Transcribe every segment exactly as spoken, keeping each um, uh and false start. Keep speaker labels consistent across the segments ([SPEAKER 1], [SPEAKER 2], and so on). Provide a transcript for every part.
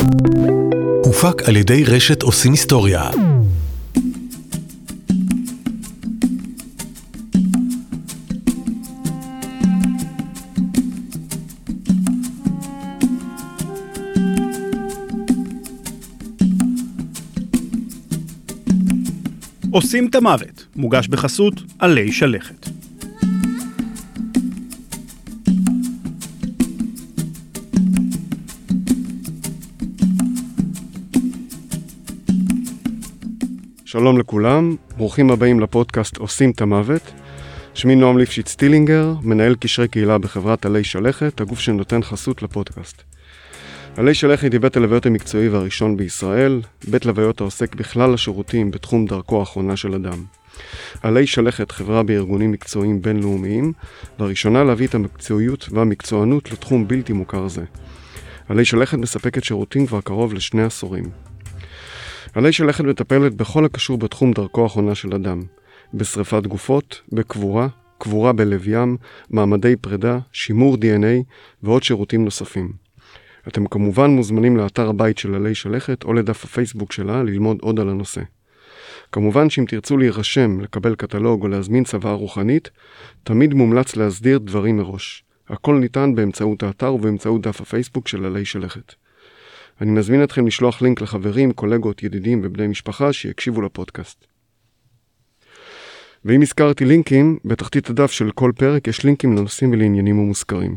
[SPEAKER 1] הופק על ידי רשת עושים היסטוריה.
[SPEAKER 2] עושים את המוות, מוגש בחסות עלי שלכת.
[SPEAKER 3] שלום לכולם, ברוכים הבאים לפודקאסט עושים את המוות. שמי נועם ליפשיץ סטילינגר, מנהל קשרי קהילה בחברת עלי שלכת, הגוף שנותן חסות לפודקאסט. עלי שלכת היא בית הלוויות המקצועי והראשון בישראל, בית לוויות העוסק בכלל השירותים בתחום דרכו האחרונה של אדם. עלי שלכת חברה בארגונים מקצועיים בינלאומיים, והראשונה להביא את המקצועיות והמקצוענות לתחום בלתי מוכר זה. עלי שלכת מספקת שירותים כבר קרוב לשני עשורים. עלי שלכת מטפלת בכל הקשור בתחום דרכו האחרונה של אדם, בשריפת גופות, בקבורה, קבורה בלב ים, מעמדי פרידה, שימור די אן איי ועוד שירותים נוספים. אתם כמובן מוזמנים לאתר הבית של עלי שלכת או לדף הפייסבוק שלה ללמוד עוד על הנושא. כמובן שאם תרצו להירשם, לקבל קטלוג או להזמין צוואה רוחנית, תמיד מומלץ להסדיר דברים מראש. הכל ניתן באמצעות האתר ובאמצעות דף הפייסבוק של עלי שלכת. אני מזמין אתכם לשלוח לינק לחברים, קולגות, ידידים ובני משפחה שיקשיבו לפודקאסט. ואם הזכרתי לינקים, בתחתית הדף של כל פרק יש לינקים לנושאים ולעניינים ומוזכרים.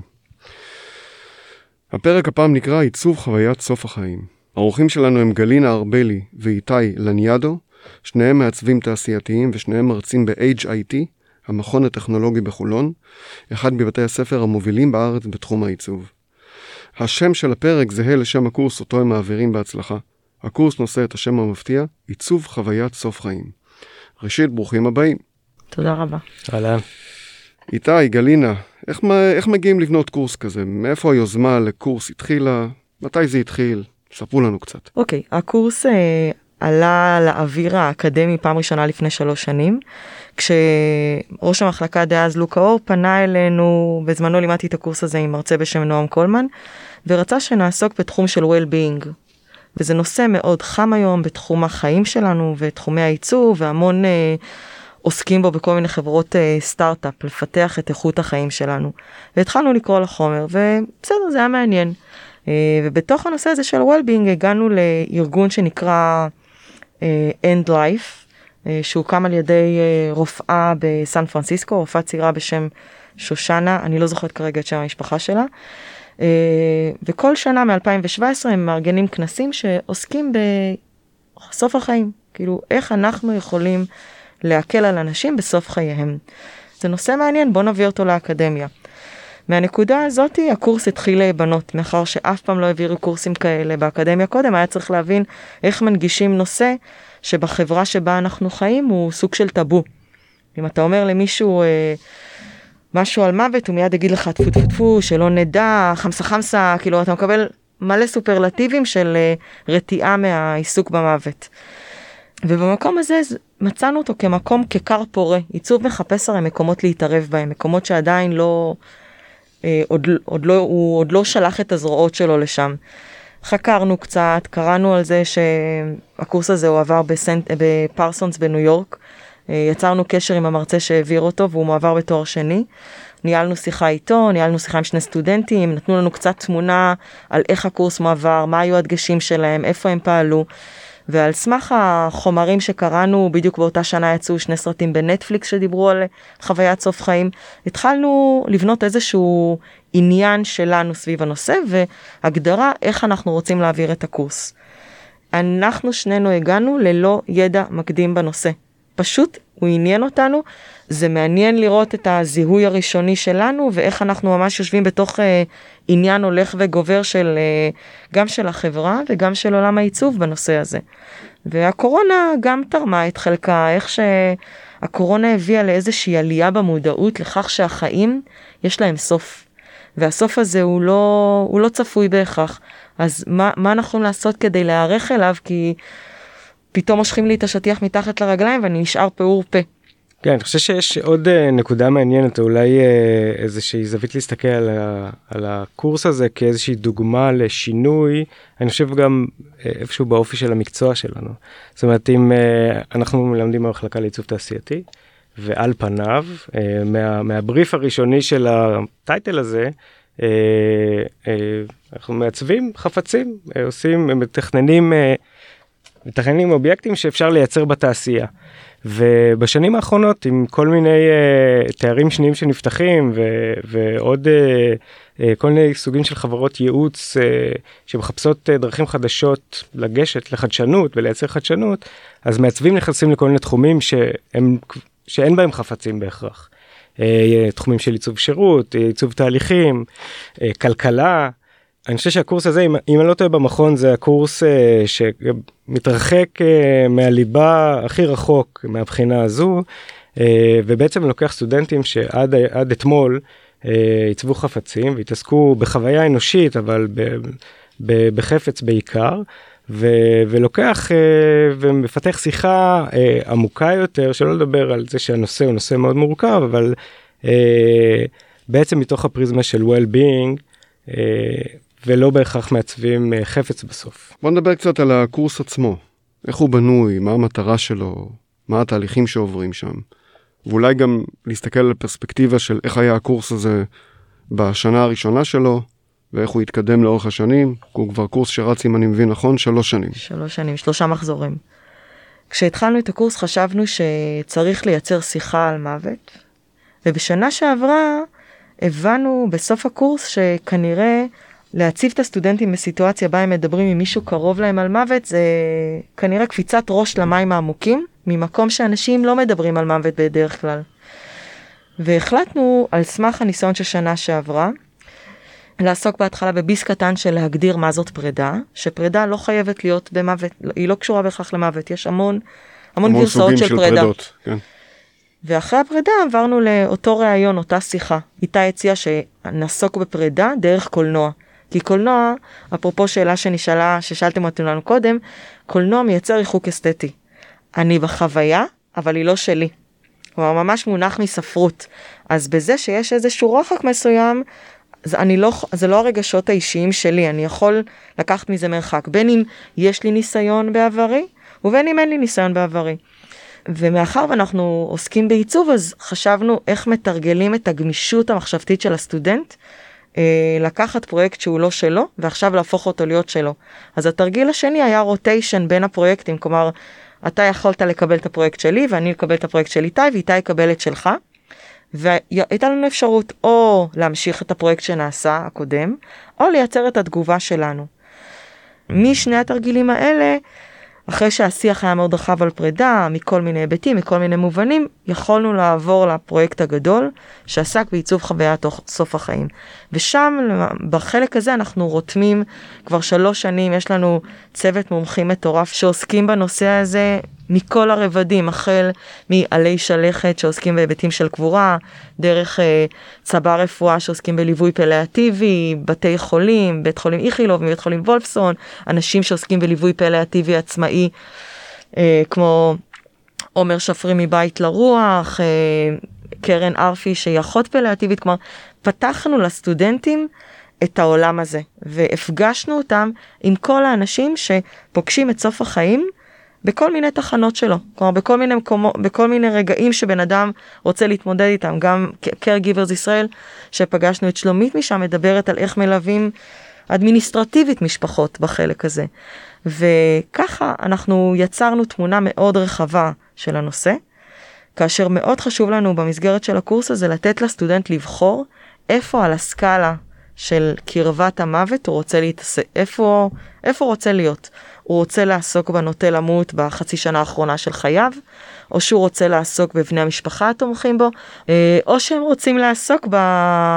[SPEAKER 3] הפרק הפעם נקרא עיצוב חוויית סוף החיים. האורחים שלנו הם גלינה ארבלי ואיתי לניאדו, שניהם מעצבים תעשייתיים ושניהם מרצים ב-אייג' איי טי, המכון הטכנולוגי בחולון, אחד מבתי הספר המובילים בארץ בתחום העיצוב. השם של הפרק זהה לשם הקורס אותו הם מעבירים בהצלחה. הקורס נושא את השם המפתיע, עיצוב חוויית סוף חיים. ראשית, ברוכים הבאים.
[SPEAKER 4] תודה רבה.
[SPEAKER 5] אהלן.
[SPEAKER 3] איתי, גלינה, איך, איך מגיעים לבנות קורס כזה? מאיפה היוזמה לקורס התחילה? מתי זה התחיל? ספרו לנו קצת.
[SPEAKER 4] אוקיי, הקורס אה, עלה לאוויר האקדמי פעם ראשונה לפני שלוש שנים, כשראש המחלקה דאז לוקה אור פנה אלינו, בזמנו לימדתי את הקורס הזה עם מרצה בשם נועם קולמן, ורצה שנעסוק בתחום של well-being. וזה נושא מאוד חם היום בתחום החיים שלנו ותחומי העיצוב, והמון אה, עוסקים בו בכל מיני חברות אה, סטארט-אפ, לפתח את איכות החיים שלנו. והתחלנו לקרוא לחומר, ובסדר, זה היה מעניין. אה, ובתוך הנושא הזה של well-being הגענו לארגון שנקרא אה, End Life, שהוקם על ידי רופאה בסן פרנסיסקו, רופאה צעירה בשם שושנה, אני לא זוכרת כרגע את שם המשפחה שלה, וכל שנה מ-אלפיים שבע עשרה הם מארגנים כנסים שעוסקים בסוף החיים, כאילו איך אנחנו יכולים להקל על אנשים בסוף חייהם. זה נושא מעניין, בוא נביא אותו לאקדמיה. מהנקודה הזאת הקורס התחיל להיבנות, מאחר שאף פעם לא העבירו קורסים כאלה באקדמיה קודם, היה צריך להבין איך מנגישים נושא שבחברה שבה אנחנו חיים הוא סוג של טאבו. אם אתה אומר למישהו אה, משהו על מוות, הוא מיד יגיד לך תפו תפו תפו, שלא נדע, חמסה חמסה, כאילו אתה מקבל מלא סופרלטיבים של אה, רתיעה מהעיסוק במוות. ובמקום הזה מצאנו אותו כמקום כקר פורה. עיצוב מחפש הרי מקומות להתערב בהם, מקומות שעדיין לא, אה, עוד, עוד לא, הוא עוד לא שלח את הזרועות שלו לשם. חקרנו קצת, קראנו על זה שהקורס הזה הוא עבר בסנט, בפרסונס בניו יורק, יצרנו קשר עם המרצה שהעביר אותו והוא מועבר בתואר שני, ניהלנו שיחה איתו, ניהלנו שיחה עם שני סטודנטים, נתנו לנו קצת תמונה על איך הקורס מועבר, מה היו הדגשים שלהם, איפה הם פעלו, ועל סמך החומרים שקראנו, בדיוק באותה שנה יצאו שני סרטים בנטפליקס שדיברו על חוויית סוף חיים, התחלנו לבנות איזשהו עניין שלנו סביב הנושא, והגדרה איך אנחנו רוצים להעביר את הקורס. אנחנו שנינו הגענו ללא ידע מקדים בנושא. פשוט הוא עניין אותנו, זה מעניין לראות את הזיהוי הראשוני שלנו, ואיך אנחנו ממש יושבים בתוך אה, עניין הולך וגובר של, אה, גם של החברה וגם של עולם העיצוב בנושא הזה. והקורונה גם תרמה את חלקה, איך שהקורונה הביאה לאיזושהי עלייה במודעות לכך שהחיים יש להם סוף. והסוף הזה הוא לא, הוא לא צפוי בהכרח. אז מה, מה אנחנו לעשות כדי להיערך אליו? כי פתאום מושכים לי את השטיח מתחת לרגליים ואני נשאר פעור פה.
[SPEAKER 5] כן, אני חושב שיש עוד נקודה מעניינת, אולי איזושהי זווית להסתכל על, ה, על הקורס הזה כאיזושהי דוגמה לשינוי, אני חושב גם איפשהו באופי של המקצוע שלנו. זאת אומרת, אם אנחנו מלמדים במחלקה לעיצוב תעשייתי, ועל פניו, מה, מהבריף הראשוני של הטייטל הזה, אנחנו מעצבים חפצים, עושים, מתכננים, מתכננים אובייקטים שאפשר לייצר בתעשייה. ובשנים האחרונות, עם כל מיני uh, תארים שניים שנפתחים, ו- ועוד uh, uh, כל מיני סוגים של חברות ייעוץ uh, שמחפשות uh, דרכים חדשות לגשת לחדשנות ולייצר חדשנות, אז מעצבים נכנסים לכל מיני תחומים שהם, שאין בהם חפצים בהכרח. Uh, תחומים של עיצוב שירות, עיצוב תהליכים, uh, כלכלה. אני חושב שהקורס הזה, אם, אם אני לא טועה במכון, זה הקורס uh, שמתרחק uh, מהליבה הכי רחוק מהבחינה הזו, uh, ובעצם לוקח סטודנטים שעד עד אתמול uh, יצבו חפצים, והתעסקו בחוויה אנושית, אבל ב, ב, בחפץ בעיקר, ו, ולוקח uh, ומפתח שיחה uh, עמוקה יותר, שלא לדבר על זה שהנושא הוא נושא מאוד מורכב, אבל uh, בעצם מתוך הפריזמה של well-being, uh, ולא בהכרח מעצבים חפץ בסוף.
[SPEAKER 3] בוא נדבר קצת על הקורס עצמו. איך הוא בנוי, מה המטרה שלו, מה התהליכים שעוברים שם. ואולי גם להסתכל על פרספקטיבה של איך היה הקורס הזה בשנה הראשונה שלו, ואיך הוא התקדם לאורך השנים. הוא כבר קורס שרץ, אם אני מבין נכון, שלוש שנים.
[SPEAKER 4] שלוש שנים, שלושה מחזורים. כשהתחלנו את הקורס חשבנו שצריך לייצר שיחה על מוות, ובשנה שעברה הבנו בסוף הקורס שכנראה להציב את הסטודנטים בסיטואציה בה הם מדברים עם מישהו קרוב להם על מוות, זה כנראה קפיצת ראש למים העמוקים, ממקום שאנשים לא מדברים על מוות בדרך כלל. והחלטנו על סמך הניסיון של שנה שעברה, לעסוק בהתחלה בביס קטן של להגדיר מה זאת פרידה, שפרידה לא חייבת להיות במוות, היא לא קשורה בכך למוות, יש המון, המון, המון גרסאות של, של פרידה. פרידות, כן. ואחרי הפרידה עברנו לאותו ראיון, אותה שיחה. איתה הציעה שנעסוק בפרידה דרך קולנוע. כי קולנוע, אפרופו שאלה שנשאלה, ששאלתם אותנו קודם, קולנוע מייצר ריחוק אסתטי. אני בחוויה, אבל היא לא שלי. כלומר, ממש מונח מספרות. אז בזה שיש איזשהו רוחק מסוים, זה, אני לא, זה לא הרגשות האישיים שלי, אני יכול לקחת מזה מרחק. בין אם יש לי ניסיון בעברי, ובין אם אין לי ניסיון בעברי. ומאחר ואנחנו עוסקים בעיצוב, אז חשבנו איך מתרגלים את הגמישות המחשבתית של הסטודנט, לקחת פרויקט שהוא לא שלו, ועכשיו להפוך אותו להיות שלו. אז התרגיל השני היה רוטיישן בין הפרויקטים, כלומר, אתה יכולת לקבל את הפרויקט שלי, ואני לקבל את הפרויקט של איתי, ואיתי יקבל את שלך, והייתה לנו אפשרות או להמשיך את הפרויקט שנעשה הקודם, או לייצר את התגובה שלנו. משני התרגילים האלה, אחרי שהשיח היה מאוד רחב על פרידה, מכל מיני היבטים, מכל מיני מובנים, יכולנו לעבור לפרויקט הגדול, שעסק בעיצוב חוויה תוך סוף החיים. ושם, בחלק הזה, אנחנו רותמים כבר שלוש שנים, יש לנו צוות מומחים מטורף, שעוסקים בנושא הזה מכל הרבדים, החל מעלי שלכת, שעוסקים בהיבטים של קבורה, דרך אה, צבא רפואה, שעוסקים בליווי פליאטיבי, בתי חולים, בית חולים איכילוב, בית חולים וולפסון, אנשים שעוסקים בליווי פליאטיבי עצמאי, אה, כמו עומר שפרי מבית לרוח, אה, קרן ארפי שהיא אחות פליאטיבית, כלומר, פתחנו לסטודנטים את העולם הזה, והפגשנו אותם עם כל האנשים שפוגשים את סוף החיים, בכל מיני תחנות שלו, כלומר, בכל מיני מקומות, בכל מיני רגעים שבן אדם רוצה להתמודד איתם, גם caregivers ישראל, שפגשנו את שלומית משם, מדברת על איך מלווים אדמיניסטרטיבית משפחות בחלק הזה. וככה אנחנו יצרנו תמונה מאוד רחבה של הנושא, כאשר מאוד חשוב לנו במסגרת של הקורס הזה, לתת לסטודנט לבחור איפה על הסקאלה של קרבת המוות הוא רוצה להתעסק, איפה, איפה הוא רוצה להיות. הוא רוצה לעסוק בנוטה למות בחצי שנה האחרונה של חייו, או שהוא רוצה לעסוק בבני המשפחה התומכים בו, או שהם רוצים לעסוק ב...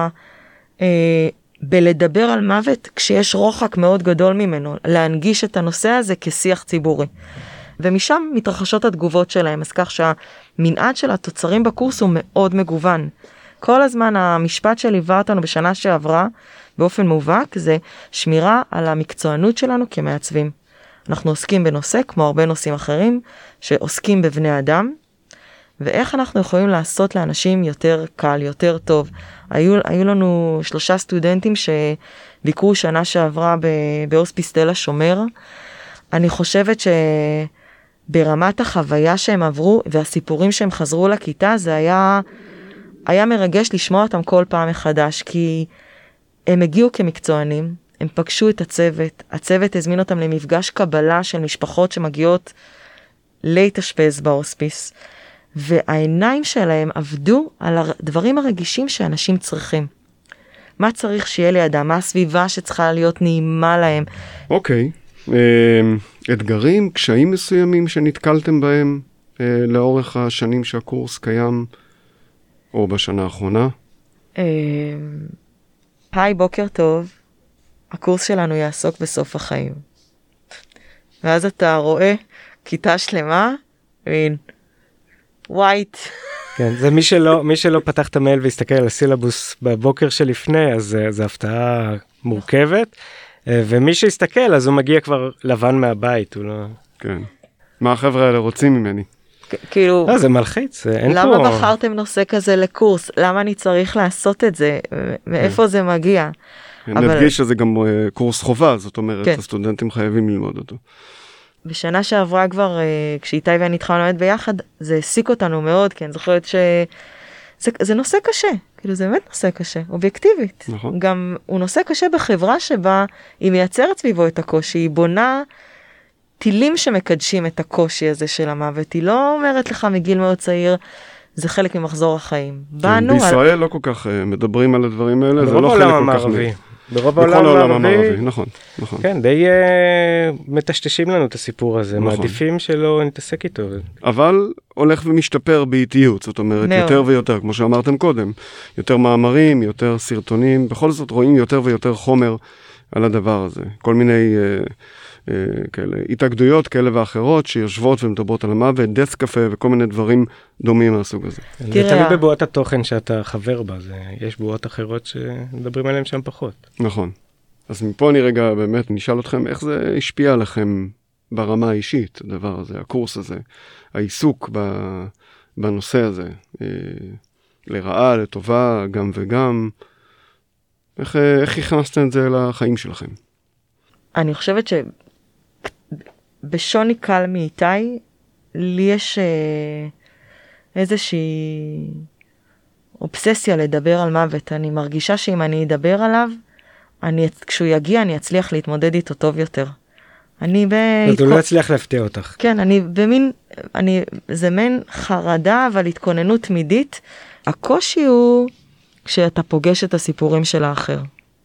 [SPEAKER 4] בלדבר על מוות כשיש רוחק מאוד גדול ממנו, להנגיש את הנושא הזה כשיח ציבורי. ומשם מתרחשות התגובות שלהם, אז כך שהמנעד של התוצרים בקורס הוא מאוד מגוון. כל הזמן המשפט שליווה אותנו בשנה שעברה, באופן מובהק, זה שמירה על המקצוענות שלנו כמעצבים. אנחנו עוסקים בנושא, כמו הרבה נושאים אחרים, שעוסקים בבני אדם, ואיך אנחנו יכולים לעשות לאנשים יותר קל, יותר טוב. היו, היו לנו שלושה סטודנטים שביקרו שנה שעברה בהוספיס תל השומר. אני חושבת שברמת החוויה שהם עברו והסיפורים שהם חזרו לכיתה, זה היה, היה מרגש לשמוע אותם כל פעם מחדש, כי הם הגיעו כמקצוענים, הם פגשו את הצוות, הצוות הזמין אותם למפגש קבלה של משפחות שמגיעות להתאשפז בהוספיס, והעיניים שלהם עבדו על הדברים הרגישים שאנשים צריכים. מה צריך שיהיה לידם, מה הסביבה שצריכה להיות נעימה להם.
[SPEAKER 3] אוקיי, אתגרים, קשיים מסוימים שנתקלתם בהם לאורך השנים שהקורס קיים, או בשנה האחרונה?
[SPEAKER 4] היי, בוקר טוב. הקורס שלנו יעסוק בסוף החיים. ואז אתה רואה כיתה שלמה, מין, ווייט.
[SPEAKER 5] כן, זה מי שלא, מי שלא פתח את המייל והסתכל על הסילבוס בבוקר שלפני, אז זו הפתעה מורכבת, ומי שהסתכל, אז הוא מגיע כבר לבן מהבית, הוא לא...
[SPEAKER 3] כן. מה החבר'ה האלה רוצים ממני?
[SPEAKER 4] כאילו...
[SPEAKER 5] לא, זה מלחיץ, אין פה...
[SPEAKER 4] למה בחרתם נושא כזה לקורס? למה אני צריך לעשות את זה? מאיפה זה מגיע?
[SPEAKER 3] נדגיש שזה גם קורס חובה, זאת אומרת, הסטודנטים חייבים ללמוד אותו.
[SPEAKER 4] בשנה שעברה כבר, כשאיתי ואני התחלנו ללמד ביחד, זה העסיק אותנו מאוד, כי אני זוכרת שזה נושא קשה, כאילו זה באמת נושא קשה, אובייקטיבית.
[SPEAKER 3] נכון.
[SPEAKER 4] גם הוא נושא קשה בחברה שבה היא מייצרת סביבו את הקושי, היא בונה טילים שמקדשים את הקושי הזה של המוות, היא לא אומרת לך מגיל מאוד צעיר, זה חלק ממחזור החיים.
[SPEAKER 3] בישראל לא כל כך מדברים על הדברים האלה, זה לא חלק כל כך מי.
[SPEAKER 5] ברוב העולם המערבי,
[SPEAKER 3] נכון, נכון.
[SPEAKER 5] כן, די מטשטשים לנו את הסיפור הזה, מעדיפים שלא נתעסק איתו.
[SPEAKER 3] אבל הולך ומשתפר באיטיות, זאת אומרת, יותר ויותר, כמו שאמרתם קודם, יותר מאמרים, יותר סרטונים, בכל זאת רואים יותר ויותר חומר על הדבר הזה. כל מיני כאלה, התאגדויות כאלה ואחרות שיושבות ומדברות על המוות, דס קפה וכל מיני דברים דומים מהסוג הזה.
[SPEAKER 5] זה תמיד בבועת התוכן שאתה חבר בה, יש בועות אחרות שמדברים עליהן שם פחות.
[SPEAKER 3] נכון. אז מפה אני רגע באמת נשאל אתכם, איך זה השפיע עליכם ברמה האישית, הדבר הזה, הקורס הזה, העיסוק בנושא הזה, לרעה, לטובה, גם וגם, איך, איך הכנסתם את זה לחיים שלכם?
[SPEAKER 4] אני חושבת ש... בשוני קל מאיתי, לי יש אה, איזושהי אובססיה לדבר על מוות. אני מרגישה שאם אני אדבר עליו, אני, כשהוא יגיע אני אצליח להתמודד איתו טוב יותר. אני ב...
[SPEAKER 5] אז הוא לא אצליח להפתיע אותך.
[SPEAKER 4] כן, אני במין, אני, זה מין חרדה, אבל התכוננות תמידית. הקושי הוא כשאתה פוגש את הסיפורים של האחר.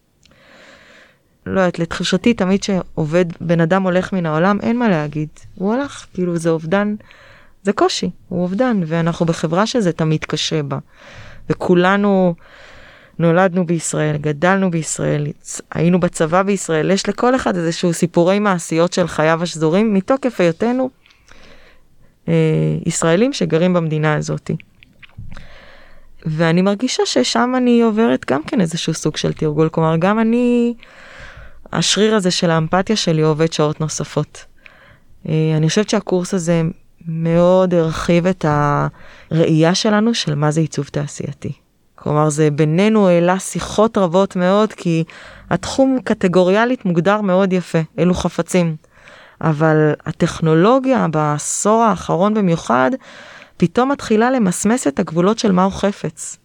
[SPEAKER 4] לא יודעת, לתחושתי תמיד שעובד, בן אדם הולך מן העולם, אין מה להגיד. הוא הלך, כאילו זה אובדן, זה קושי, הוא אובדן, ואנחנו בחברה שזה תמיד קשה בה. וכולנו נולדנו בישראל, גדלנו בישראל, היינו בצבא בישראל, יש לכל אחד איזשהו סיפורי מעשיות של חייו השזורים, מתוקף היותנו אה, ישראלים שגרים במדינה הזאת. ואני מרגישה ששם אני עוברת גם כן איזשהו סוג של תרגול, כלומר גם אני... השריר הזה של האמפתיה שלי עובד שעות נוספות. אני חושבת שהקורס הזה מאוד הרחיב את הראייה שלנו של מה זה עיצוב תעשייתי. כלומר, זה בינינו העלה שיחות רבות מאוד, כי התחום קטגוריאלית מוגדר מאוד יפה, אלו חפצים. אבל הטכנולוגיה בעשור האחרון במיוחד, פתאום מתחילה למסמס את הגבולות של מהו חפץ.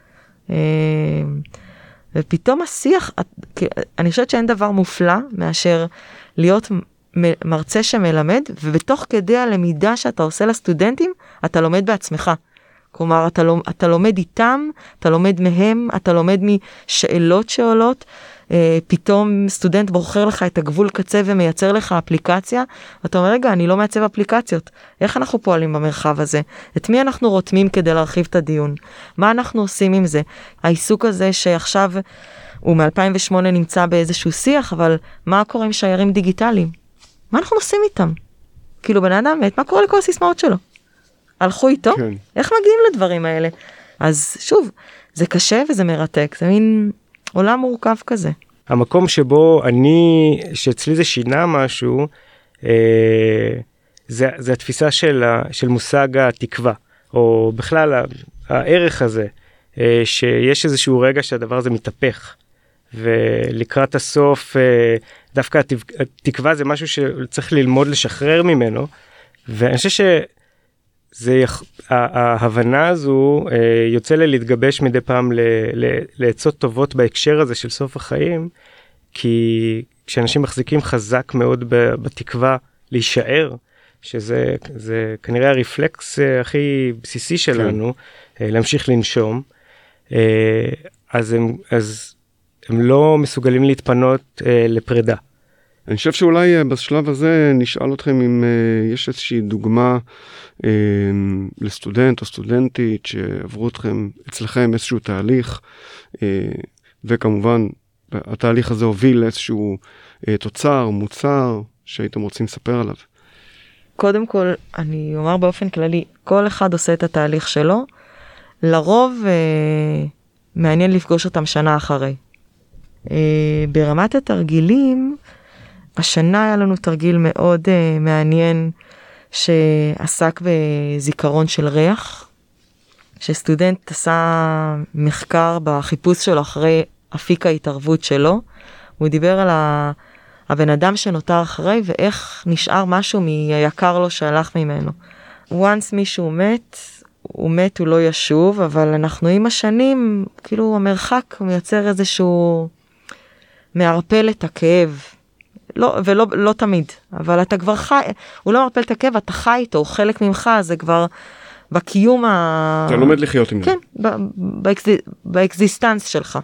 [SPEAKER 4] ופתאום השיח, אני חושבת שאין דבר מופלא מאשר להיות מרצה שמלמד, ובתוך כדי הלמידה שאתה עושה לסטודנטים, אתה לומד בעצמך. כלומר, אתה, אתה לומד איתם, אתה לומד מהם, אתה לומד משאלות שעולות, פתאום סטודנט בוחר לך את הגבול קצה ומייצר לך אפליקציה, ואתה אומר, רגע, אני לא מעצב אפליקציות. איך אנחנו פועלים במרחב הזה? את מי אנחנו רותמים כדי להרחיב את הדיון? מה אנחנו עושים עם זה? העיסוק הזה שעכשיו הוא מ-אלפיים ושמונה נמצא באיזשהו שיח, אבל מה קורה עם שיירים דיגיטליים? מה אנחנו עושים איתם? כאילו בן אדם מת, מה קורה לכל הסיסמאות שלו? הלכו איתו? כן. איך מגיעים לדברים האלה? אז שוב, זה קשה וזה מרתק, זה מין עולם מורכב כזה.
[SPEAKER 5] המקום שבו אני, שאצלי זה שינה משהו, אה, זה, זה התפיסה של, של מושג התקווה. או בכלל הערך הזה, שיש איזשהו רגע שהדבר הזה מתהפך, ולקראת הסוף, דווקא התקווה זה משהו שצריך ללמוד לשחרר ממנו, ואני חושב שזה, ההבנה הזו יוצא לי להתגבש מדי פעם לעצות טובות בהקשר הזה של סוף החיים, כי כשאנשים מחזיקים חזק מאוד בתקווה להישאר, שזה זה כנראה הרפלקס הכי בסיסי שלנו, כן. להמשיך לנשום, אז הם, אז הם לא מסוגלים להתפנות לפרידה.
[SPEAKER 3] אני חושב שאולי בשלב הזה נשאל אתכם אם יש איזושהי דוגמה לסטודנט או סטודנטית שעברו אתכם, אצלכם איזשהו תהליך, וכמובן התהליך הזה הוביל לאיזשהו תוצר, מוצר, שהייתם רוצים לספר עליו.
[SPEAKER 4] קודם כל, אני אומר באופן כללי, כל אחד עושה את התהליך שלו, לרוב אה, מעניין לפגוש אותם שנה אחרי. אה, ברמת התרגילים, השנה היה לנו תרגיל מאוד אה, מעניין, שעסק בזיכרון של ריח, שסטודנט עשה מחקר בחיפוש שלו אחרי אפיק ההתערבות שלו, הוא דיבר על ה... הבן אדם שנותר אחרי, ואיך נשאר משהו מיקר לו שהלך ממנו. once מישהו מת, הוא מת, הוא לא ישוב, אבל אנחנו עם השנים, כאילו המרחק מייצר איזשהו מערפל את הכאב. לא, ולא לא תמיד, אבל אתה כבר חי, הוא לא מערפל את הכאב, אתה חי איתו, הוא חלק ממך, זה כבר בקיום ה...
[SPEAKER 3] אתה לומד לחיות עם זה.
[SPEAKER 4] כן, באקזיסטנס שלך.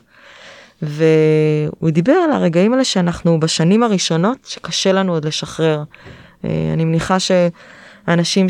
[SPEAKER 4] והוא דיבר על הרגעים האלה שאנחנו בשנים הראשונות שקשה לנו עוד לשחרר. אני מניחה שאנשים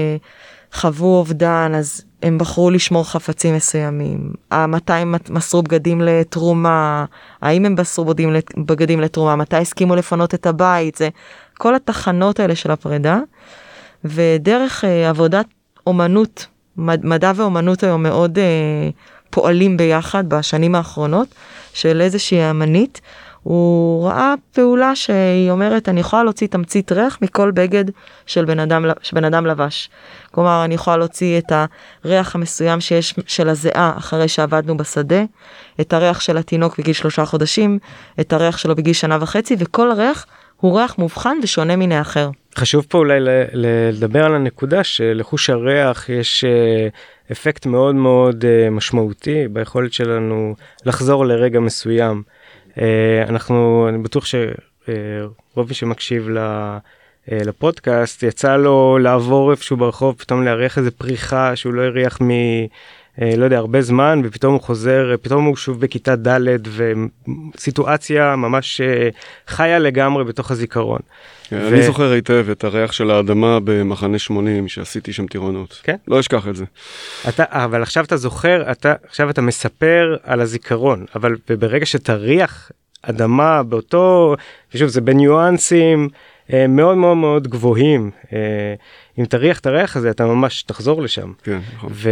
[SPEAKER 4] שחוו אובדן, אז הם בחרו לשמור חפצים מסוימים. מתי הם מסרו בגדים לתרומה, האם הם מסרו בגדים לתרומה, מתי הסכימו לפנות את הבית, זה כל התחנות האלה של הפרידה. ודרך עבודת אומנות, מדע ואומנות היום מאוד פועלים ביחד בשנים האחרונות, של איזושהי אמנית, הוא ראה פעולה שהיא אומרת, אני יכולה להוציא תמצית ריח מכל בגד של בן אדם, שבן אדם לבש. כלומר, אני יכולה להוציא את הריח המסוים שיש של הזיעה אחרי שעבדנו בשדה, את הריח של התינוק בגיל שלושה חודשים, את הריח שלו בגיל שנה וחצי, וכל ריח הוא ריח מובחן ושונה מן האחר.
[SPEAKER 5] חשוב פה אולי לדבר על הנקודה שלחוש הריח יש אפקט מאוד מאוד משמעותי ביכולת שלנו לחזור לרגע מסוים. אנחנו, אני בטוח שרוב מי שמקשיב לפודקאסט יצא לו לעבור איפשהו ברחוב, פתאום להריח איזה פריחה שהוא לא הריח מ... לא יודע, הרבה זמן, ופתאום הוא חוזר, פתאום הוא שוב בכיתה ד' וסיטואציה ממש חיה לגמרי בתוך הזיכרון.
[SPEAKER 3] אני זוכר היטב את הריח של האדמה במחנה שמונים, שעשיתי שם טירונות. כן? לא אשכח את זה.
[SPEAKER 5] אבל עכשיו אתה זוכר, עכשיו אתה מספר על הזיכרון, אבל ברגע שתריח אדמה באותו, ושוב, זה בניואנסים מאוד מאוד מאוד גבוהים. אם תריח את הריח הזה, אתה ממש תחזור לשם. כן, נכון. ו...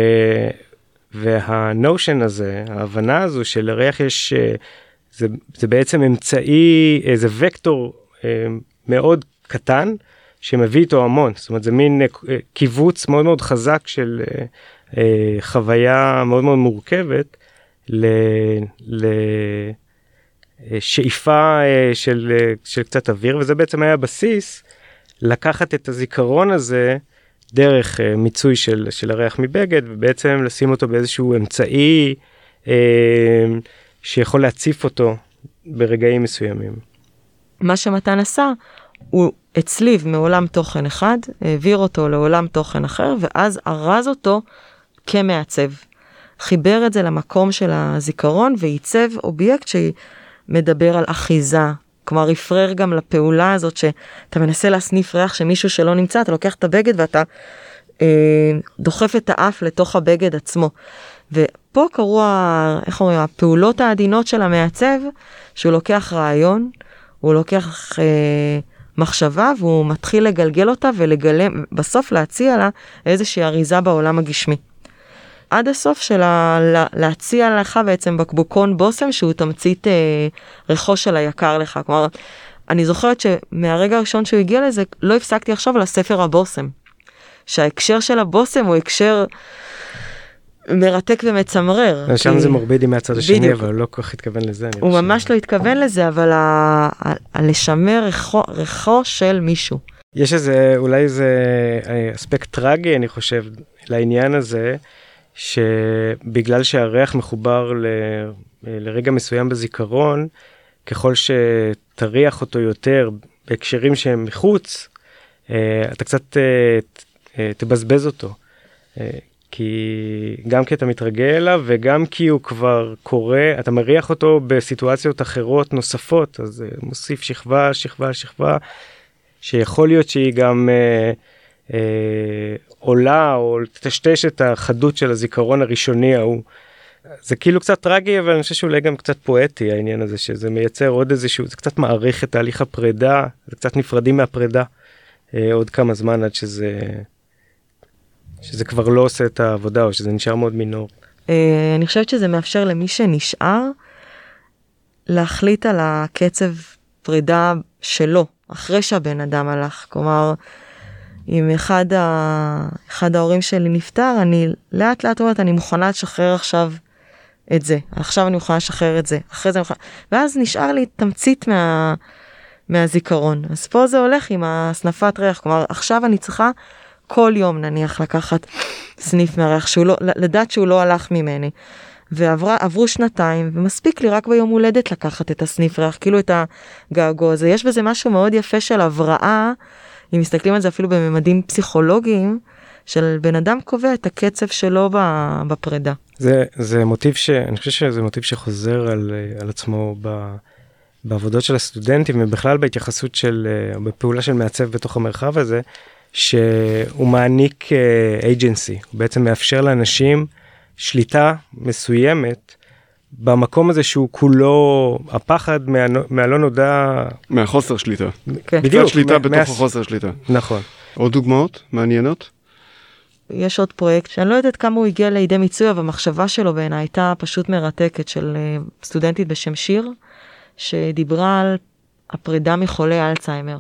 [SPEAKER 5] והנושן הזה, ההבנה הזו של הריח יש, זה, זה בעצם אמצעי, זה וקטור מאוד קטן, שמביא איתו המון. זאת אומרת, זה מין קיבוץ מאוד מאוד חזק של חוויה מאוד מאוד מורכבת, לשאיפה של, של קצת אוויר, וזה בעצם היה בסיס, לקחת את הזיכרון הזה, דרך uh, מיצוי של, של הריח מבגד, ובעצם לשים אותו באיזשהו אמצעי uh, שיכול להציף אותו ברגעים מסוימים.
[SPEAKER 4] מה שמתן עשה, הוא הצליב מעולם תוכן אחד, העביר אותו לעולם תוכן אחר, ואז ארז אותו כמעצב. חיבר את זה למקום של הזיכרון, וייצב אובייקט שמדבר על אחיזה, כלומר, יפרר גם לפעולה הזאת שאתה מנסה להסניף ריח שמישהו שלא נמצא, אתה לוקח את הבגד ואתה אה, דוחף את האף לתוך הבגד עצמו. ופה קרו, איך אומרים, הפעולות העדינות של המעצב, שהוא לוקח רעיון, הוא לוקח אה, מחשבה, והוא מתחיל לגלגל אותה ולגלם, בסוף להציע לה איזושהי אריזה בעולם הגשמי. עד הסוף שלה, להציע לך בעצם בקבוקון בוסם, שהוא תמצית אה, ריחו של היקר לך. כלומר, אני זוכרת שמהרגע הראשון שהוא הגיע לזה, לא הפסקתי עכשיו על הספר הבוסם. שההקשר של הבוסם הוא הקשר מרתק ומצמרר.
[SPEAKER 5] שם זה מורבידי מהצד השני, אבל הוא לא כל כך התכוון לזה.
[SPEAKER 4] הוא ממש לא התכוון לזה, אבל לשמר ריחו של מישהו.
[SPEAKER 5] יש איזה, אולי איזה אספקט טרגי, אני חושב, לעניין הזה, שבגלל שהריח מחובר ל, לרגע מסוים בזיכרון, ככל שתריח אותו יותר בהקשרים שהם מחוץ, אתה קצת תבזבז אותו. כי גם כי אתה מתרגל אליו, וגם כי הוא כבר קורה, אתה מריח אותו בסיטואציות אחרות נוספות, אז מוסיף שכבה, שכבה, שכבה, שיכול להיות שהיא גם אה, אה, עולה או תשתש את החדות של הזיכרון הראשוני ההוא. זה כאילו קצת טרגי, אבל אני חושב שאולי גם קצת פואטי העניין הזה, שזה מייצר עוד איזשהו, זה קצת מעריך את תהליך הפרידה, זה קצת נפרדים מהפרידה, אה, עוד כמה זמן עד שזה, שזה כבר לא עושה את העבודה, או שזה נשאר מאוד מינור.
[SPEAKER 4] אה, אני חושבת שזה מאפשר למי שנשאר, להחליט על הקצב פרידה שלו. אחרי שהבן אדם הלך, כלומר, אם אחד, ה... אחד ההורים שלי נפטר, אני לאט לאט אומרת, אני מוכנה לשחרר עכשיו את זה, עכשיו אני מוכנה לשחרר את זה, אחרי זה אני מוכנה, ואז נשאר לי תמצית מה... מהזיכרון. אז פה זה הולך עם הסנפת ריח, כלומר, עכשיו אני צריכה כל יום נניח לקחת סניף מהריח, שהוא לא... לדעת שהוא לא הלך ממני. ועברו שנתיים, ומספיק לי רק ביום הולדת לקחת את הסניף ריח, כאילו את הגעגוע הזה. יש בזה משהו מאוד יפה של הבראה, אם מסתכלים על זה אפילו בממדים פסיכולוגיים, של בן אדם קובע את הקצב שלו בפרידה.
[SPEAKER 5] זה, זה מוטיב ש... אני חושב שזה מוטיב שחוזר על, על עצמו ב, בעבודות של הסטודנטים, ובכלל בהתייחסות של, בפעולה של מעצב בתוך המרחב הזה, שהוא מעניק agency, הוא בעצם מאפשר לאנשים שליטה מסוימת במקום הזה שהוא כולו הפחד מה, מהלא נודע.
[SPEAKER 3] מהחוסר שליטה.
[SPEAKER 4] כן.
[SPEAKER 3] בדיוק. שליטה בתוך החוסר שליטה.
[SPEAKER 5] נכון.
[SPEAKER 3] עוד דוגמאות מעניינות?
[SPEAKER 4] יש עוד פרויקט שאני לא יודעת כמה הוא הגיע לידי מיצוי, אבל המחשבה שלו בעיניי הייתה פשוט מרתקת של סטודנטית בשם שיר, שדיברה על הפרידה מחולי אלצהיימר.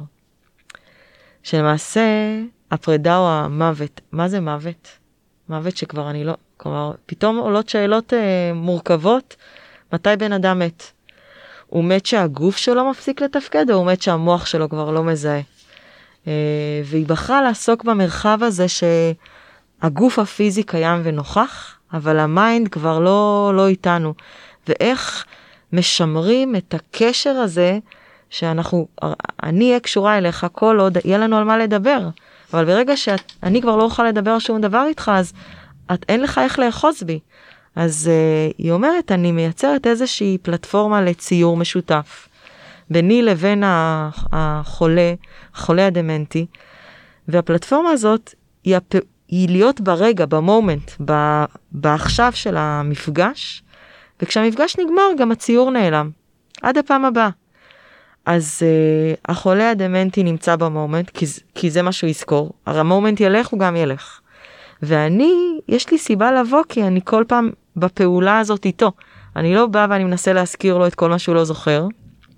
[SPEAKER 4] שלמעשה הפרידה הוא המוות. מה זה מוות? מוות שכבר אני לא... כלומר, פתאום עולות שאלות אה, מורכבות, מתי בן אדם מת? הוא מת שהגוף שלו מפסיק לתפקד, או הוא מת שהמוח שלו כבר לא מזהה? אה, והיא בחרה לעסוק במרחב הזה שהגוף הפיזי קיים ונוכח, אבל המיינד כבר לא, לא איתנו. ואיך משמרים את הקשר הזה, שאנחנו, אני אהיה קשורה אליך כל עוד, יהיה לנו על מה לדבר. אבל ברגע שאני כבר לא אוכל לדבר שום דבר איתך, אז את, אין לך איך לאחוז בי. אז uh, היא אומרת, אני מייצרת איזושהי פלטפורמה לציור משותף, ביני לבין החולה, החולה הדמנטי, והפלטפורמה הזאת היא, הפ... היא להיות ברגע, במומנט, ב... בעכשיו של המפגש, וכשהמפגש נגמר גם הציור נעלם, עד הפעם הבאה. אז uh, החולה הדמנטי נמצא במומנט, כי, כי זה מה שהוא יזכור, הרי המומנט ילך, הוא גם ילך. ואני, יש לי סיבה לבוא, כי אני כל פעם בפעולה הזאת איתו. אני לא באה ואני מנסה להזכיר לו את כל מה שהוא לא זוכר,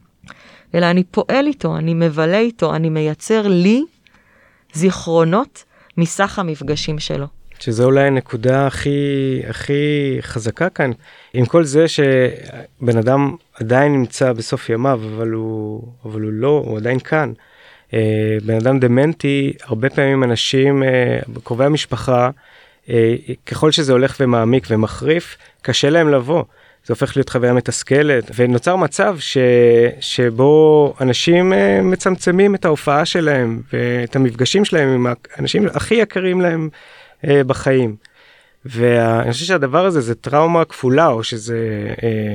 [SPEAKER 4] אלא אני פועל איתו, אני מבלה איתו, אני מייצר לי זיכרונות מסך המפגשים שלו.
[SPEAKER 5] שזה אולי הנקודה הכי, הכי חזקה כאן. עם כל זה שבן אדם עדיין נמצא בסוף ימיו, אבל הוא, אבל הוא לא, הוא עדיין כאן. בן אדם דמנטי, הרבה פעמים אנשים, קרובי המשפחה, ככל שזה הולך ומעמיק ומחריף, קשה להם לבוא. זה הופך להיות חוויה מתסכלת, ונוצר מצב ש, שבו אנשים מצמצמים את ההופעה שלהם, ואת המפגשים שלהם עם האנשים הכי יקרים להם בחיים. ואני חושב שהדבר הזה זה טראומה כפולה, או שזה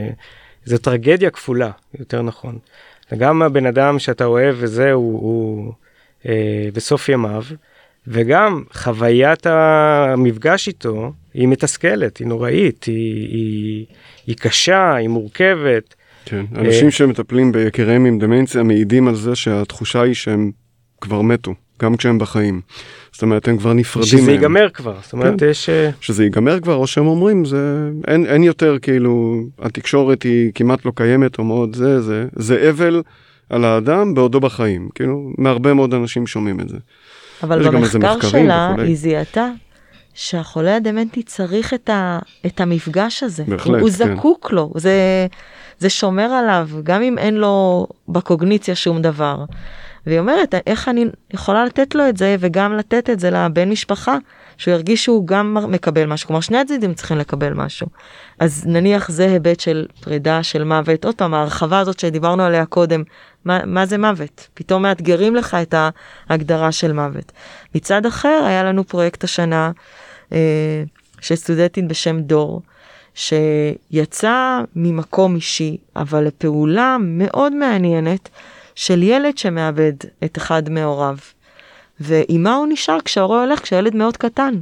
[SPEAKER 5] זה טרגדיה כפולה, יותר נכון. גם הבן אדם שאתה אוהב וזה הוא, הוא אה, בסוף ימיו, וגם חוויית המפגש איתו היא מתסכלת, היא נוראית, היא, היא, היא קשה, היא מורכבת.
[SPEAKER 3] כן, אנשים אה, שמטפלים ביקיריהם עם דמנציה מעידים על זה שהתחושה היא שהם כבר מתו, גם כשהם בחיים. זאת אומרת, הם כבר נפרדים
[SPEAKER 5] שזה
[SPEAKER 3] מהם.
[SPEAKER 5] ייגמר כבר, זאת אומרת, כן, יש...
[SPEAKER 3] שזה ייגמר כבר, או שהם אומרים, זה, אין, אין יותר כאילו, התקשורת היא כמעט לא קיימת, או מאוד זה, זה, זה אבל על האדם בעודו בחיים. כאילו, מהרבה מאוד אנשים שומעים את זה.
[SPEAKER 4] אבל במחקר שלה היא זיהתה שהחולה הדמנטי צריך את, ה, את המפגש הזה.
[SPEAKER 3] בהחלט,
[SPEAKER 4] הוא
[SPEAKER 3] כן.
[SPEAKER 4] זקוק לו, זה, זה שומר עליו, גם אם אין לו בקוגניציה שום דבר. והיא אומרת, איך אני יכולה לתת לו את זה, וגם לתת את זה לבן משפחה, שהוא ירגיש שהוא גם מקבל משהו, כלומר שני הצדדים צריכים לקבל משהו. אז נניח זה היבט של פרידה, של מוות, עוד פעם, ההרחבה הזאת שדיברנו עליה קודם, מה, מה זה מוות? פתאום מאתגרים לך את ההגדרה של מוות. מצד אחר, היה לנו פרויקט השנה, אה, של סטודנטית בשם דור, שיצא ממקום אישי, אבל לפעולה מאוד מעניינת, של ילד שמאבד את אחד מהוריו. ועם מה הוא נשאר כשההורה הולך, כשהילד מאוד קטן?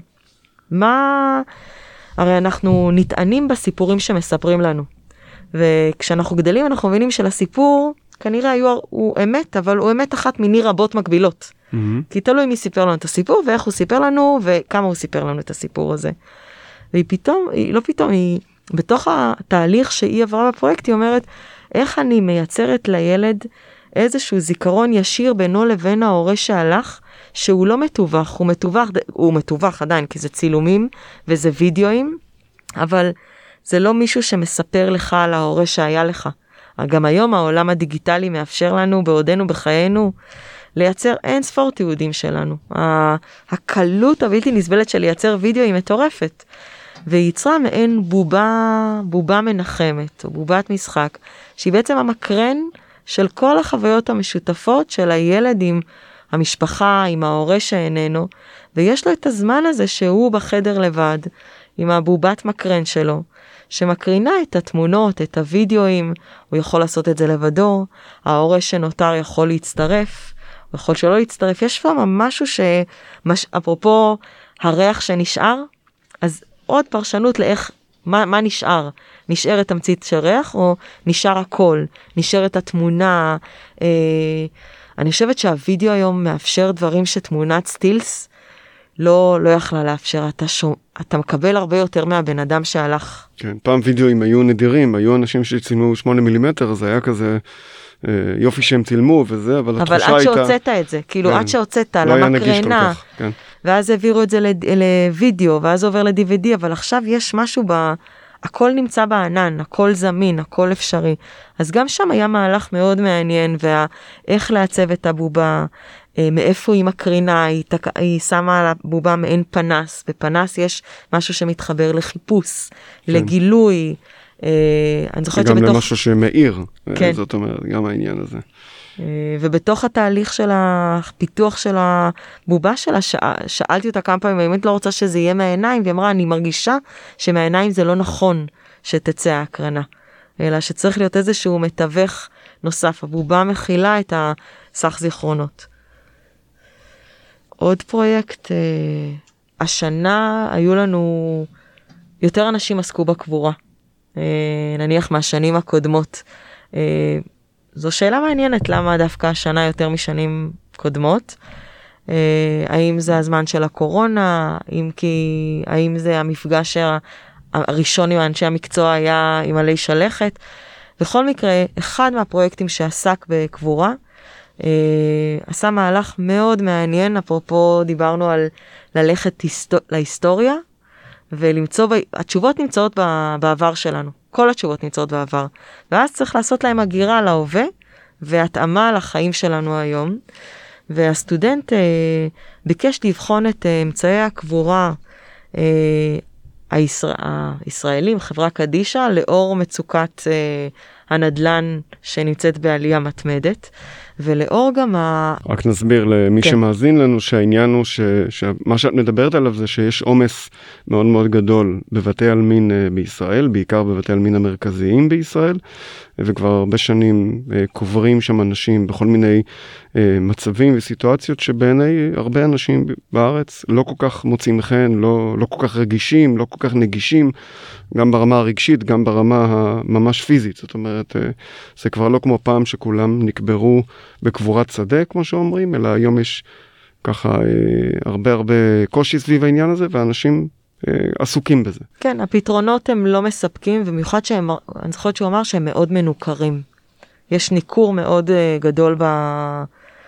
[SPEAKER 4] מה... הרי אנחנו נטענים בסיפורים שמספרים לנו. וכשאנחנו גדלים אנחנו מבינים שלסיפור כנראה היו, הוא אמת, אבל הוא אמת אחת מיני רבות מקבילות. Mm-hmm. כי תלוי מי סיפר לנו את הסיפור, ואיך הוא סיפר לנו, וכמה הוא סיפר לנו את הסיפור הזה. והיא פתאום, היא לא פתאום, היא בתוך התהליך שהיא עברה בפרויקט, היא אומרת, איך אני מייצרת לילד איזשהו זיכרון ישיר בינו לבין ההורה שהלך, שהוא לא מתווך, הוא מתווך, הוא מתווך עדיין, כי זה צילומים וזה וידאוים, אבל זה לא מישהו שמספר לך על ההורה שהיה לך. גם היום העולם הדיגיטלי מאפשר לנו, בעודנו בחיינו, לייצר אין ספור תיעודים שלנו. הקלות הבלתי נסבלת של לייצר וידאו היא מטורפת. והיא יצרה מעין בובה, בובה מנחמת, או בובת משחק, שהיא בעצם המקרן של כל החוויות המשותפות של הילד עם המשפחה, עם ההורה שאיננו, ויש לו את הזמן הזה שהוא בחדר לבד, עם הבובת מקרן שלו, שמקרינה את התמונות, את הוידאוים, הוא יכול לעשות את זה לבדו, ההורה שנותר יכול להצטרף, הוא יכול שלא להצטרף, יש פה משהו שמש... אפרופו הריח שנשאר, אז עוד פרשנות לאיך, מה, מה נשאר? נשארת תמצית של ריח או נשאר הכל? נשארת התמונה? אה, אני חושבת שהווידאו היום מאפשר דברים שתמונת סטילס לא, לא יכלה לאפשר. אתה, שום, אתה מקבל הרבה יותר מהבן אדם שהלך.
[SPEAKER 3] כן, פעם וידאוים היו נדירים, היו אנשים שצילמו שמונה מילימטר, אז היה כזה אה, יופי שהם צילמו וזה, אבל,
[SPEAKER 4] אבל
[SPEAKER 3] התחושה הייתה...
[SPEAKER 4] אבל עד שהוצאת את זה, כאילו
[SPEAKER 3] כן,
[SPEAKER 4] עד שהוצאת
[SPEAKER 3] לא
[SPEAKER 4] למקרנה,
[SPEAKER 3] כן.
[SPEAKER 4] ואז העבירו את זה לוידאו, ואז עובר ל-די וי די, אבל עכשיו יש משהו ב... הכל נמצא בענן, הכל זמין, הכל אפשרי. אז גם שם היה מהלך מאוד מעניין, ואיך לעצב את הבובה, מאיפה היא מקרינה, היא, תק... היא שמה על הבובה מעין פנס, בפנס יש משהו שמתחבר לחיפוש, כן. לגילוי, אה, אני זוכרת
[SPEAKER 3] גם
[SPEAKER 4] שבתוך...
[SPEAKER 3] למשהו שמאיר,
[SPEAKER 4] כן.
[SPEAKER 3] זאת אומרת, גם העניין הזה.
[SPEAKER 4] ובתוך התהליך של הפיתוח של הבובה שלה, שאלתי אותה כמה פעמים, באמת לא רוצה שזה יהיה מהעיניים, והיא אמרה, אני מרגישה שמהעיניים זה לא נכון שתצא ההקרנה, אלא שצריך להיות איזשהו מתווך נוסף. הבובה מכילה את הסך זיכרונות. עוד פרויקט, השנה היו לנו, יותר אנשים עסקו בקבורה, נניח מהשנים הקודמות, זו שאלה מעניינת, למה דווקא השנה יותר משנים קודמות? אה, האם זה הזמן של הקורונה? אם כי, האם זה המפגש הראשון עם אנשי המקצוע היה עם עלי שלכת? בכל מקרה, אחד מהפרויקטים שעסק בקבורה, אה, עשה מהלך מאוד מעניין, אפרופו דיברנו על ללכת היסטור, להיסטוריה, ולמצוא, התשובות נמצאות בעבר שלנו. כל התשובות נמצאות בעבר. ואז צריך לעשות להם הגירה להווה, והתאמה לחיים שלנו היום. והסטודנט אה, ביקש לבחון את אה, אמצעי הקבורה אה, הישראל, הישראלים, חברה קדישה, לאור מצוקת אה, הנדלן שנמצאת בעלייה מתמדת, ולאור גם ה...
[SPEAKER 3] רק נסביר למי כן. שמאזין לנו שהעניין הוא ש... שמה שאת מדברת עליו זה שיש עומס מאוד מאוד גדול בבתי עלמין בישראל, בעיקר בבתי עלמין המרכזיים בישראל, וכבר הרבה שנים קוברים שם אנשים בכל מיני מצבים וסיטואציות שבעיני הרבה אנשים בארץ לא כל כך מוצאים חן, לא, לא כל כך רגישים, לא כל כך נגישים, גם ברמה הרגשית, גם ברמה הממש פיזית. זאת אומרת, זה כבר לא כמו פעם שכולם נקברו בקבורת שדה, כמו שאומרים, אלא היום יש ככה הרבה הרבה קושי סביב העניין הזה, ואנשים עסוקים בזה.
[SPEAKER 4] כן, הפתרונות הם לא מספקים, במיוחד שהם, אני זוכרת שהוא אמר שהם מאוד מנוכרים. יש ניכור מאוד גדול ב...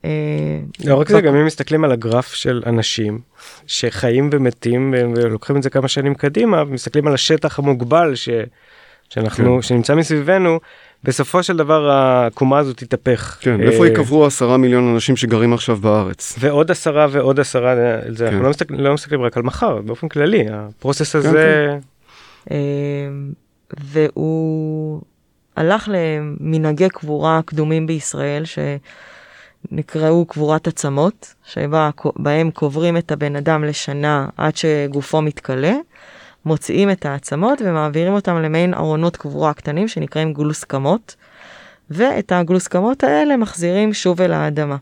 [SPEAKER 5] לא רק זה, גם אם מסתכלים על הגרף של אנשים שחיים ומתים ולוקחים את זה כמה שנים קדימה, ומסתכלים על השטח המוגבל ש... שאנחנו, שנמצא מסביבנו, בסופו של דבר הקומה הזאת תתהפך.
[SPEAKER 3] כן, איפה יקברו עשרה מיליון אנשים שגרים עכשיו בארץ?
[SPEAKER 5] ועוד עשרה ועוד עשרה, אנחנו לא מסתכלים רק על מחר, באופן כללי, הפרוסס הזה...
[SPEAKER 4] והוא הלך למנהגי קבורה קדומים בישראל, שנקראו קבורת עצמות, שבהם קוברים את הבן אדם לשנה עד שגופו מתקלה, מוציאים את העצמות ומעבירים אותם למעין ארונות קבורה קטנים שנקראים גלוסקמות, ואת הגלוסקמות האלה מחזירים שוב אל האדמה.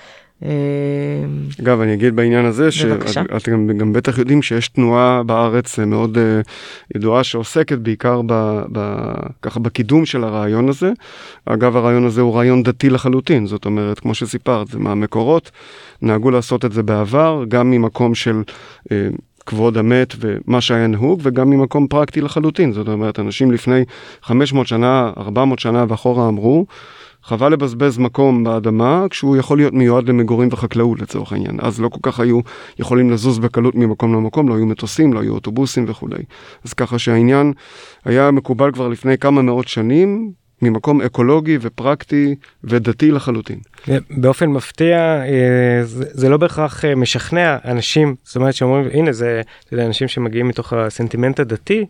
[SPEAKER 3] אגב, אני אגיד בעניין הזה, שאתם גם בטח יודעים שיש תנועה בארץ מאוד ידועה שעוסקת בעיקר ככה בקידום של הרעיון הזה. אגב, הרעיון הזה הוא רעיון דתי לחלוטין, זאת אומרת, כמו שסיפרת, זה מהמקורות, נהגו לעשות את זה בעבר, גם ממקום של כבוד המת ומה שהיה נהוג, וגם ממקום פרקטי לחלוטין. זאת אומרת, אנשים לפני חמש מאות שנה, ארבע מאות שנה ואחורה אמרו, חבל לבזבז מקום באדמה, כשהוא יכול להיות מיועד למגורים וחקלאות לצורך העניין. אז לא כל כך היו יכולים לזוז בקלות ממקום למקום, לא היו מטוסים, לא היו אוטובוסים וכו'. אז ככה שהעניין היה מקובל כבר לפני כמה מאות שנים, ממקום אקולוגי ופרקטי ודתי לחלוטין.
[SPEAKER 5] באופן מפתיע, זה לא בהכרח משכנע אנשים, זאת אומרת שאומרים, הנה, זה אנשים שמגיעים מתוך הסנטימנט הדתי,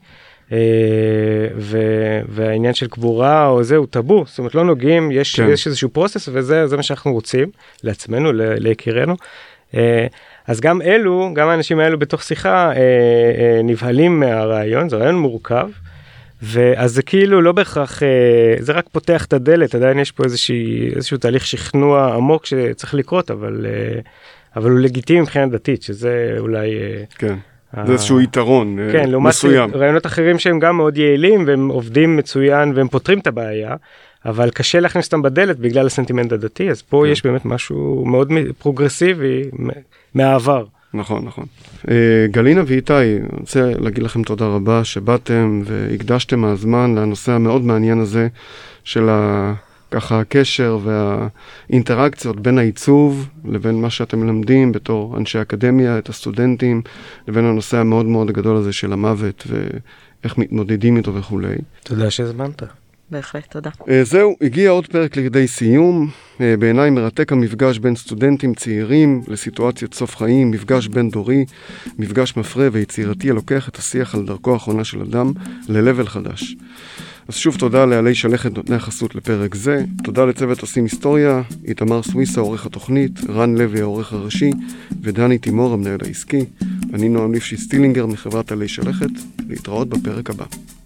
[SPEAKER 5] והעניין של קבורה או זה הוא טאבו, זאת אומרת לא נוגעים, יש איזשהו פרוסס וזה מה שאנחנו רוצים לעצמנו, ליקירנו. אז גם אלו, גם האנשים האלו בתוך שיחה נבהלים מהרעיון, זה רעיון מורכב, ואז זה כאילו לא בהכרח, זה רק פותח את הדלת, עדיין יש פה איזשהו תהליך שכנוע עמוק שצריך לקרות, אבל הוא לגיטימי מבחינה דתית, שזה אולי...
[SPEAKER 3] כן. זה איזשהו יתרון מסוים.
[SPEAKER 5] כן, לעומת רעיונות אחרים שהם גם מאוד יעילים, והם עובדים מצוין, והם פותרים את הבעיה, אבל קשה להכניס אותם בדלת בגלל הסנטימנט הדתי, אז פה יש באמת משהו מאוד פרוגרסיבי מהעבר.
[SPEAKER 3] נכון, נכון. גלינה ואיתי, אני רוצה להגיד לכם תודה רבה שבאתם והקדשתם מהזמן לנושא המאוד מעניין הזה של ה... ככה הקשר והאינטראקציות בין העיצוב לבין מה שאתם מלמדים בתור אנשי אקדמיה, את הסטודנטים, לבין הנושא המאוד מאוד הגדול הזה של המוות ואיך מתמודדים איתו וכו'.
[SPEAKER 5] תודה שהזמנת.
[SPEAKER 4] בהחלט, תודה.
[SPEAKER 3] זהו, הגיע עוד פרק לכדי סיום. בעיניי מרתק המפגש בין סטודנטים צעירים לסיטואציית סוף חיים, מפגש בין דורי, מפגש מפרה ויצירתי הלוקח את השיח על דרכו האחרונה של אדם ללבל חדש. אז שוב תודה לעלי שלכת נותני החסות לפרק זה, תודה לצוות עושים היסטוריה, איתמר סוויסה עורך התוכנית, רן לוי העורך הראשי, ודני תימור המנהל העסקי. אני נועם ליפשיץ סטילינגר מחברת עלי שלכת, להתראות בפרק הבא.